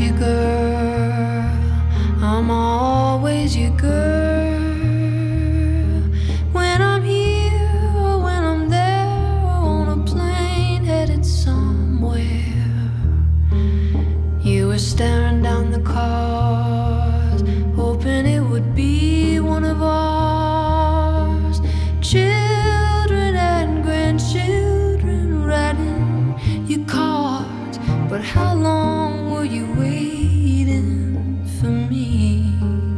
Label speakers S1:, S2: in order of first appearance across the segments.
S1: your girl, I'm always your girl. When I'm here or when I'm there, or on a plane headed somewhere, you were staring down the cars, hoping it would be one of ours. Children and grandchildren writing your cards, but how long were you waiting for me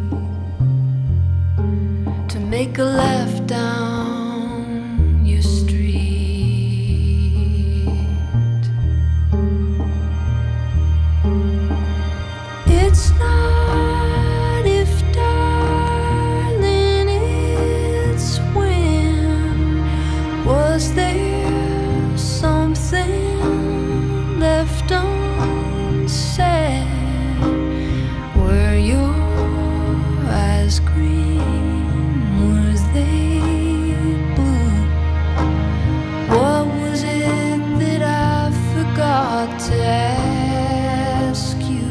S1: to make a left down your street? It's not if, darling, it's when. Was there something left unsaid? Were your eyes green? Was they blue? What was it that I forgot to ask you?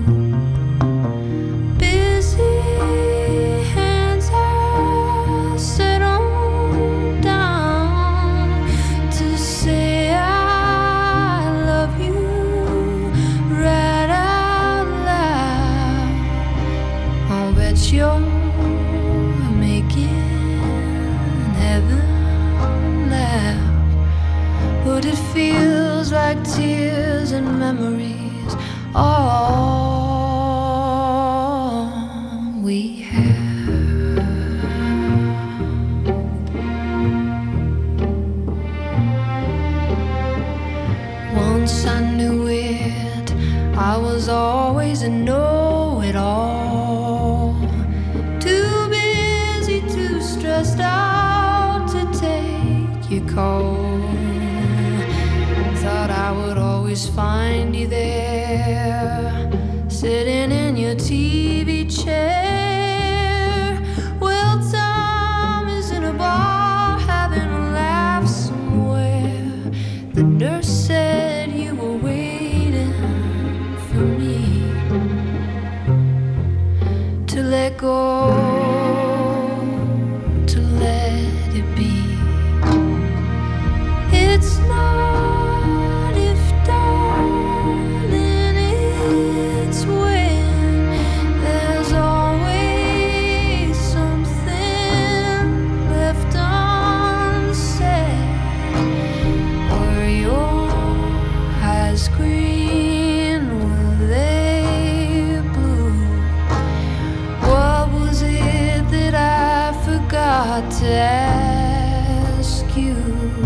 S1: Busy hands are set on down to say I love you right out loud. I'll bet you're making heaven laugh, but it feels like tears and memories are all we have. Once I knew it, I was always a know-it-all. Too busy, too stressed out to take your call. Thought I would always find you there, sitting in your TV chair. Well, time is in a bar, having a laugh somewhere. The nurse said you were waiting for me to let go, to let it be. It's not if, darling, it's when. There's always something left unsaid. Were your eyes green? Were they blue? What was it that I forgot to ask you?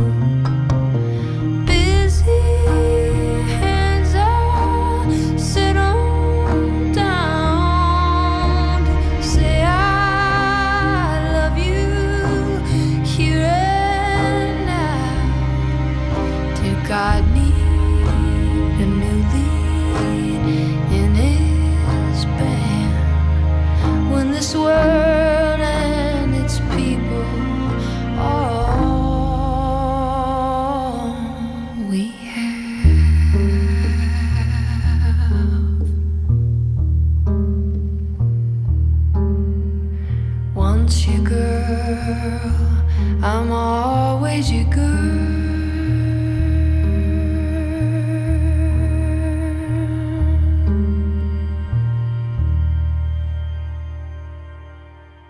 S1: Busy hands are set on down to say I love you here and now. Did God need a new lead in his band when this world and its people are all we have? Once your girl, I'm always your girl.